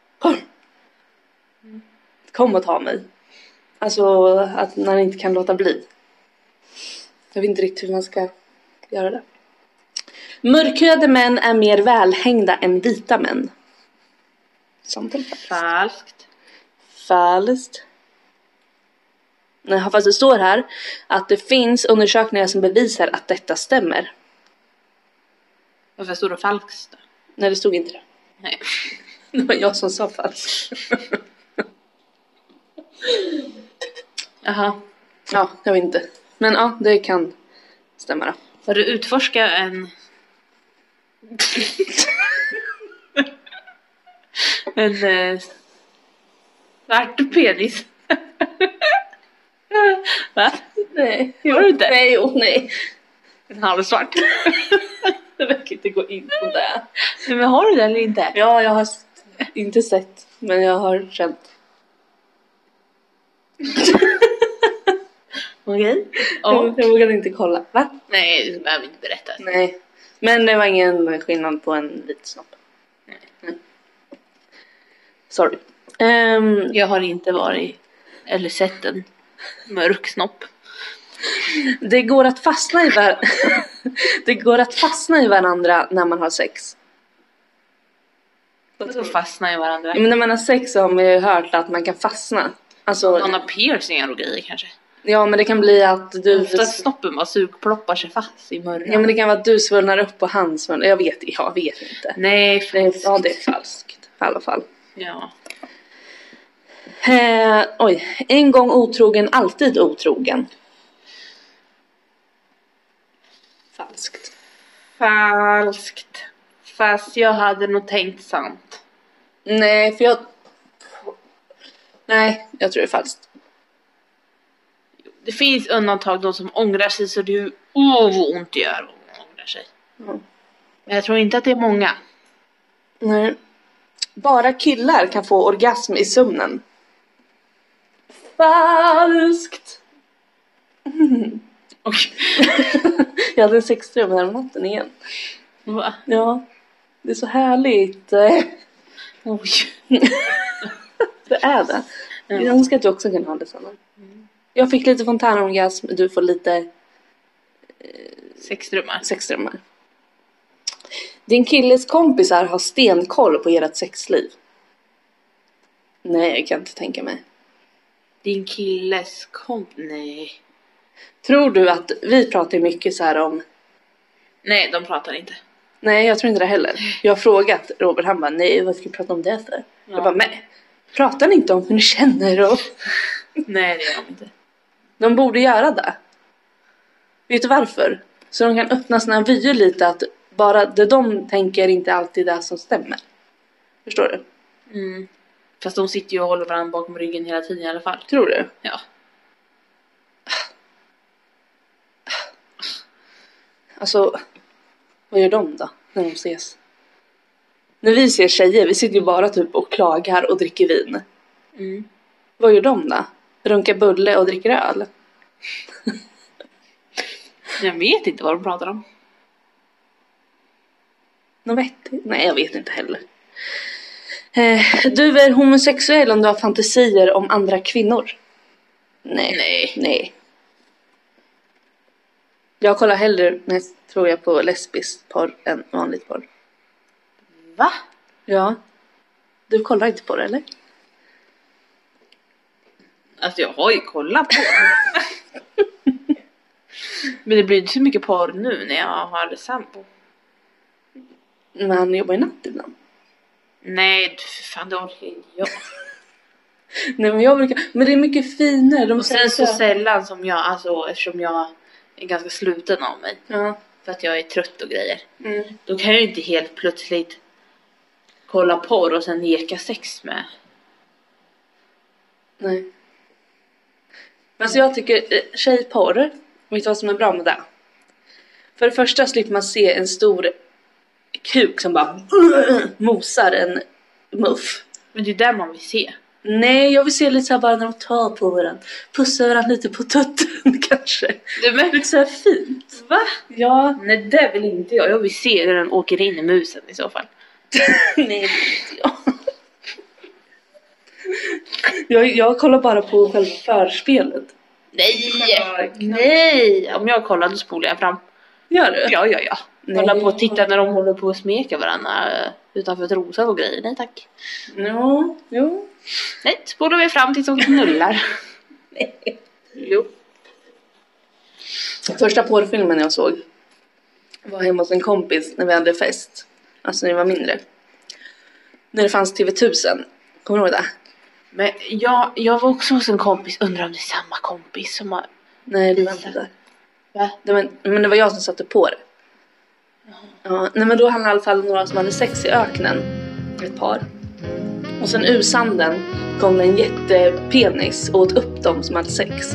Kom och ta mig. Alltså att man inte kan låta bli. Jag vet inte riktigt hur man ska göra det. Mörkhyade män är mer välhängda än vita män. Sant eller falskt? Falskt. Falskt. Nej, fast det står här att det finns undersökningar som bevisar att detta stämmer. Varför står det falskt då? Nej, det stod inte det. Nej. Det var jag som sa falskt. Jaha. Ja, jag vet inte. Men ja, det kan stämma då. Har du utforskat en... en eh, svart penis? Va? Nej. Gör du inte? Nej, jo, nej. En halvsvart? Jag verkar inte gå in på det. Men har du det eller inte? Ja, jag har inte sett, men jag har känt. Okej. Jag, jag vågade inte kolla. Va? Nej, du behöver inte berätta. Nej. Men det var ingen skillnad på en vit snopp. Nej. Nej. Sorry. Um, Jag har inte varit eller sett en mörk snopp. det går att fastna i var- Det går att fastna i varandra när man har sex. Så fastnar i varandra. Men när man har sex så har man ju hört att man kan fastna. Alltså, Man har piercingar och grejer kanske. ja, men det kan bli att du... Oftast snoppen bara sugploppar sig fast i mörran. Ja, men det kan vara att du svullnar upp och han svullnar. Jag vet, jag vet inte. Nej, Det är, falskt. ja, det är falskt. I alla fall. Ja. Eh, oj. En gång otrogen, alltid otrogen. Falskt. Falskt. Fast jag hade nog tänkt sant. Nej, för jag... Nej, jag tror det är falskt. Det finns undantag, de som ångrar sig så det är oh, vad ont det gör om man ångrar sig. Mm. Men jag tror inte att det är många. Nej. Bara killar kan få orgasm i sömnen. Falskt. Och, Jag hade en sexdröm här om natten igen. va? Ja, det är så härligt. Oj. Det är det. Ja. Jag önskar att du också kan ha det sådana. Jag fick lite fontänorgasm, du får lite Sexdrömmar. sexdrömmar. Din killes kompisar har stenkoll på ert sexliv. Nej, jag kan inte tänka mig. Din killes komp... Nej. Tror du att vi pratar mycket så här om... Nej, de pratar inte. Nej, jag tror inte det heller. Jag har frågat Robert, han bara, nej, vad ska vi prata om det för? Ja. Jag bara, nej. Pratar ni inte om hur ni känner? Och... Nej, det gör de inte. De borde göra det. Vet du varför? Så de kan öppna sina vyer lite, att bara det de tänker inte alltid är det som stämmer. Förstår du? Mm. Fast de sitter ju och håller varandra bakom ryggen hela tiden i alla fall. Tror du? Ja. Alltså, vad gör de då när de ses? När vi ser tjejer, vi sitter ju bara typ och klagar och dricker vin. Mm. Vad gör de då? Runkar bulle och dricker öl? Jag vet inte vad de pratar om. De vet Nej, jag vet inte heller. Eh, du är homosexuell om du har fantasier om andra kvinnor? Nej. Nej. Nej. Jag kollar hellre, mest tror jag, på lesbisk porr än vanligt porr. Va? Ja. Du kollar inte på det, eller? Alltså jag har ju kollat på det. Men det blir inte så mycket porr nu när jag har sambo. Men han jobbar ju natt ibland. Nej, för fan det orkar inte jag. Nej, men jag brukar... Men det är mycket finare. De Och sen så sällan som jag, alltså eftersom jag är ganska sluten av mig. Ja. För att jag är trött och grejer. Mm. Då kan jag ju inte helt plötsligt kolla porr och sen neka sex med. Nej. Men så jag tycker eh, tjejporr, vet du vad som är bra med det? För det första slipper man se en stor kuk som bara uh, mosar en muff. Men det är där man vill se. Nej, jag vill se lite så här bara när de tar på varandra. Pussar varandra lite på tutten kanske. Det men Lite så här fint. va? Ja. Nej, det vill inte jag. Jag vill se när den åker in i musen i så fall. Nej, det vill inte jag. jag. Jag kollar bara på själva förspelet. Nej! Nej! Om jag kollar då spolar jag fram. Gör du? Ja, ja, ja. Nej. Kolla på och titta när de håller på att smeka varandra utanför trosan och grejer. Nej, tack. Ja, jo. Nej, spolar vi fram tills de knullar. Nej. Jo. Första porrfilmen jag såg var hemma hos en kompis när vi hade fest. Alltså när vi var mindre. När det fanns T V tusen. Kommer du ihåg det? Men jag, jag var också hos en kompis. Undrar om det är samma kompis som har... Nej, det var inte det. Va? det var, men det var jag som satte på det. Ja, nej, men då handlade i alla fall några som hade sex i öknen. Ett par. Och sen ur sanden kom det en jättepenis och åt upp dem som hade sex.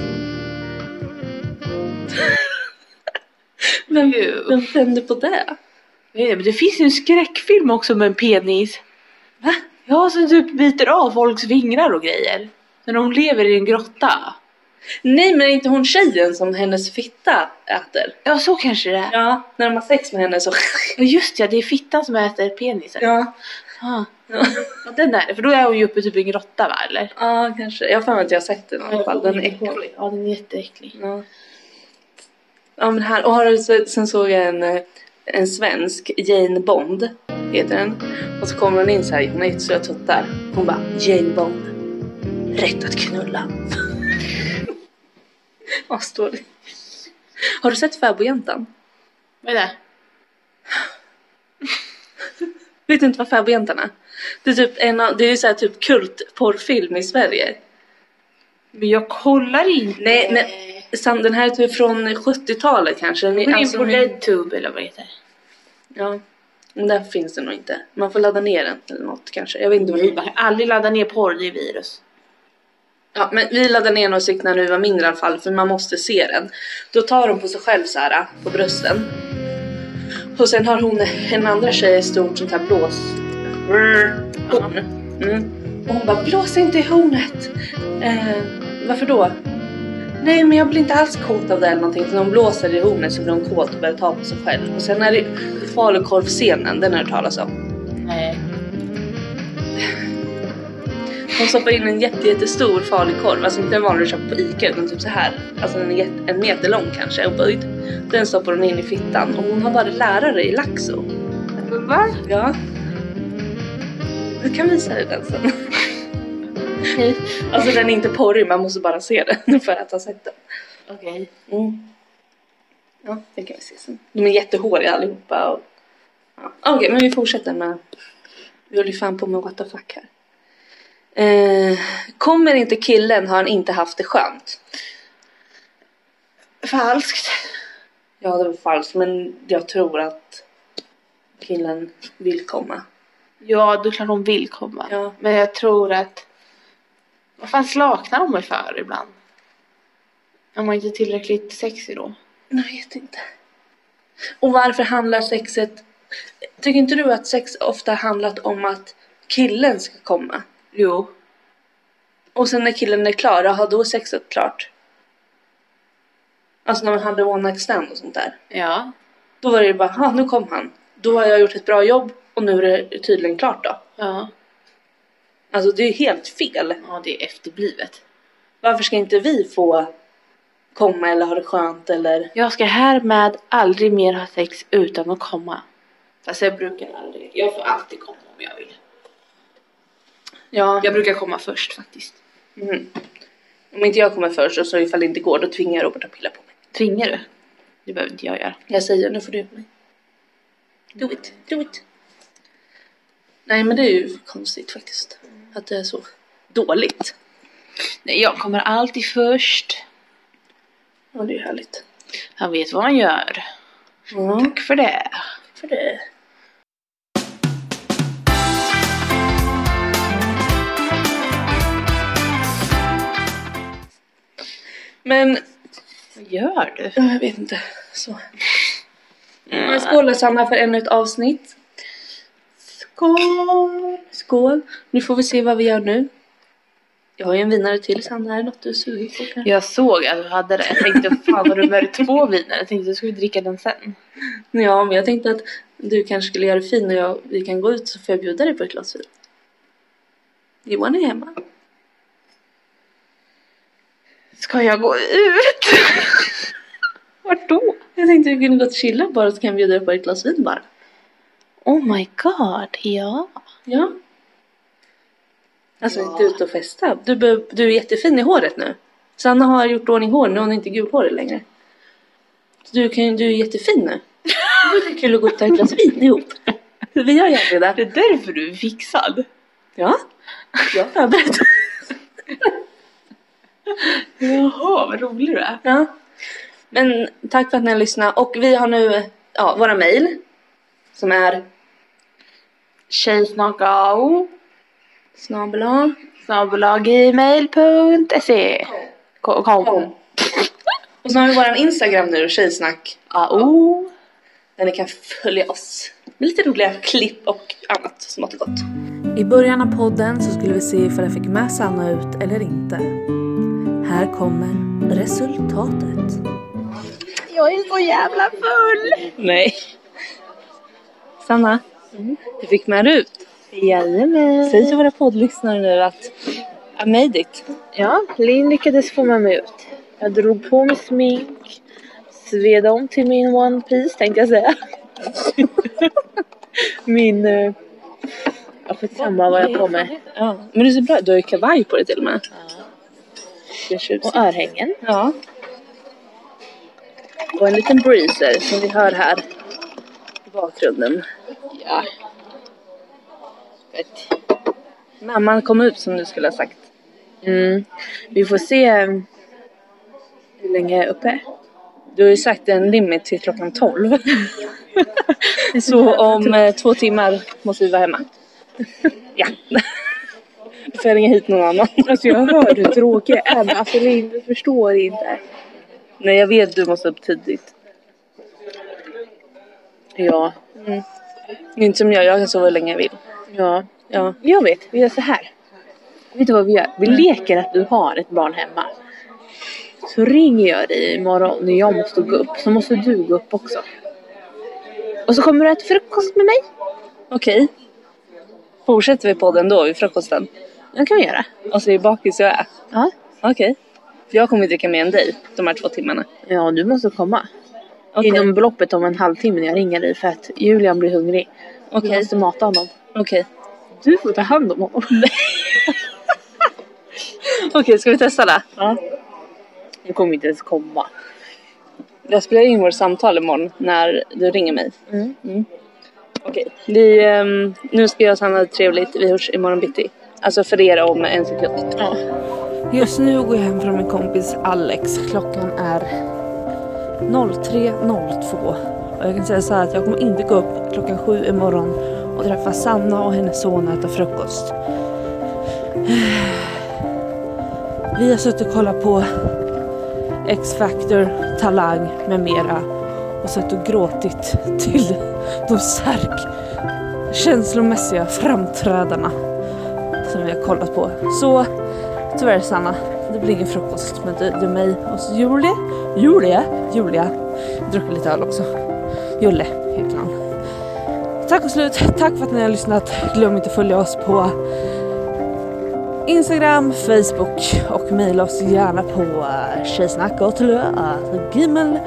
Vem, vem tände på det? Nej, men det finns ju en skräckfilm också med en penis. Va? Ja, som typ biter av folks fingrar och grejer. När de lever i en grotta. Nej, men är inte hon tjejen som hennes fitta äter? Ja, så kanske det är. Ja, när de har sex med henne så... Ja, just ja, det är fittan som äter penisen. Ja. Ah. Ja, den där. För då är hon ju uppe typ i en grotta, va? Eller? Ja, kanske. Jag har för mig att jag har sett den i alla fall. Den är äcklig. Ja, den är jätteäcklig. Ja. Ja, men här. Och har du sett, sen såg jag en, en svensk, Jane Bond heter den. Och så kommer hon in så här, hon är jättesöt tuttar. Hon bara, Jane Bond, rätt att knulla. Vad står det? Har du sett Fäbodjäntan? Vad är det? Vet du inte vad Fäbodjäntan är? Det är typ en av, det är så här typ kultporrfilm i Sverige. Men jag kollar inte. Nej, nej. Sam- Den här är typ från sjuttiotalet kanske. Gå in Alltså, på RedTube eller vad det heter. ja, men där finns det nog inte. Man får ladda ner den eller något kanske. Jag vet inte vad det Man kan aldrig ladda ner porr, det är virus. Ja, men vi laddade ner några stycken när vi var mindre i alla fall. För man måste se den. Då tar de på sig själv så här på brösten. Och sen har hon en andra tjej stort sånt här blås horn. Mm. Och hon bara, blås inte i hornet. eh, Varför då? Nej, men jag blir inte alls kåt av det eller någonting. Så hon blåser i hornet så blir hon kåt och börjar ta på sig själv. Och sen är det falukorvscenen, den har det talas om. Nej. Hon stoppar in en jätte, jättestor falukorv. Alltså inte en vanlig du köper på Ica, utan typ så här. Alltså den är jätte, en meter lång kanske och böjd. Den stoppar hon in i fittan. Och hon har varit lärare i Laxo. Va? Ja. Du kan visa dig den sen. Alltså den är inte porrig, man måste bara se den för att ha sett den. Okej. Mm. Ja, det kan vi se sen. De är jättehåriga allihopa. Och... Ja. Okej, okay, men vi fortsätter med... Vi håller ju fan på med what the fuck här. Eh, kommer inte killen har han inte haft det skönt. Falskt. Ja, det var falskt, men jag tror att killen vill komma. Ja, det är klart de vill komma. Ja. Men jag tror att... Vad fan slaknar de mig för ibland? Är man inte tillräckligt sexig då? Jag vet inte. Och varför handlar sexet... Tycker inte du att sex ofta handlat om att killen ska komma? Jo. Och sen när killen är klar, har då sexet klart? Alltså när man hade one night stand och sånt där. Ja. Då var det bara, ha nu kom han. Då har jag gjort ett bra jobb och nu är det tydligen klart då. Ja. Alltså det är helt fel. Ja, det är efterblivet. Varför ska inte vi få komma eller ha det skönt eller... Jag ska härmed aldrig mer ha sex utan att komma. Fast jag brukar aldrig. Jag får alltid komma om jag vill. Ja. Jag brukar komma först faktiskt. Mm. Om inte jag kommer först och så ifall det inte går, då tvingar jag Robert att pilla på mig. Tvingar du? Det behöver inte jag göra. Jag säger, nu får du mig. Do it, do it. Nej men det är ju konstigt faktiskt. Att det är så dåligt. Nej, jag kommer alltid först. Ja, det är härligt. Han vet vad han gör. Ja, Tack för det. för det. Men, Vad gör du? ja, jag vet inte. Så. Men skål Sanna för ännu ett avsnitt. Skål. Skål. Nu får vi se vad vi gör nu. Jag har ju en vinare till Sanna. Är det något du suger på kanske? Jag såg att du hade det. Jag tänkte, fan har du med dig två viner? Jag tänkte, ska vi dricka den sen? Ja, men jag tänkte att du kanske skulle göra det fin och jag, vi kan gå ut så får jag bjuda dig på ett glas vin. Johan är hemma. Ska jag gå ut? Vart då? Jag tänkte att vi kunde gå och chilla bara så kan jag bjuda dig på ett glas vin bara. Oh my god, ja. Ja. Alltså inte ut och festa. Du, be, du är jättefin i håret nu. Sanna har gjort ordning hår, nu har hon inte gulhårig längre. Så du, kan, du är jättefin nu. Det är kul att gå och ta ett glas vin ihop. Vi gör ju aldrig det. Det är därför du är fixad. Ja, jag har förberett. Jaha, vad rolig du är. Ja. Men tack för att ni har lyssnat. Och vi har nu ja, våra mejl. Som är Tjejsnacka snabel-a snabel-a gmail punkt se. Kom. Kom. Och så har vi våran Instagram nu, Tjejsnack. Au. Där ni kan följa oss med lite roliga klipp och annat som har gått. I början av podden så skulle vi se ifall jag fick med Sanna ut eller inte. Här kommer resultatet. Jag är så jävla full. Nej. Sanna, mm. du fick med ut. Jajamän. Säg till våra poddlyssnare nu att I made it. Ja, Linn lyckades få med mig ut. Jag drog på mig smink. Sved om till min One Piece tänkte jag säga. min... Uh, jag får samma vad jag på mig. Ja, men det är så bra. Du har ju kavaj på dig till och med. Ja. Och örhängen. Ja. Och en liten breezer som vi hör här i bakgrunden. Ja. Fett. Mamman kom ut som du skulle ha sagt. Mm. Vi får se hur länge jag är uppe. Du har ju sagt en limit till klockan tolv. Så om eh, två timmar måste vi vara hemma. Ja. Du får ringa hit någon annan. Alltså jag hör hur tråkig jag är. Men alltså Linn, du förstår inte. Nej, jag vet du måste upp tidigt. Ja. Mm. Det är inte som jag, jag kan sova hur länge jag vill. Ja. Ja. Jag vet, vi gör så här. Vet du vad vi gör? Vi leker att du har ett barn hemma. Så ringer jag dig imorgon när jag måste gå upp. Så måste du gå upp också. Och så kommer du äta frukost med mig. Okej. Fortsätter vi podden då vid frukosten? Det kan vi göra. Och så är bakis jag är. Ja. Okej. För jag kommer inte dricka med en dig de här två timmarna. Ja, du måste komma. Okej. Inom beloppet om en halvtimme när jag ringer dig. För att Julian blir hungrig. Okej. Du måste mata honom. Okej. Du får ta hand om honom. Okej, ska vi testa det? Ja. Jag kommer inte ens komma. Jag spelar in vårt samtal imorgon när du ringer mig. Mm. Mm. Okej, vi, um, nu ska jag samla trevligt. Vi hörs imorgon bitti. Alltså för er om en sekund. Ja. Just nu går jag hem från min kompis Alex. Klockan är tre noll två. Och jag kan säga så här att jag kommer inte gå upp klockan sju imorgon och träffa Sanna och hennes son och äta frukost. Vi har suttit och kollat på X-Factor, Talang med mera. och sett och gråtit till de stark känslomässiga framträdarna som vi har kollat på. Så tyvärr Sanna, det blir ingen frukost med du, du mig och så Julia. Julia, Julia. Jag druckit lite öl också. Julle heter han. Tack och slut. Tack för att ni har lyssnat. Glöm inte att följa oss på Instagram, Facebook och mejla oss gärna på tjejsnackatelö gmail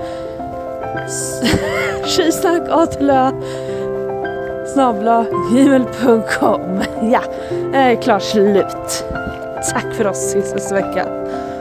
tjejsnackatelö snabla gmail punkt com. Ja, eh, klart slut. Tack för oss, ses nästa vecka.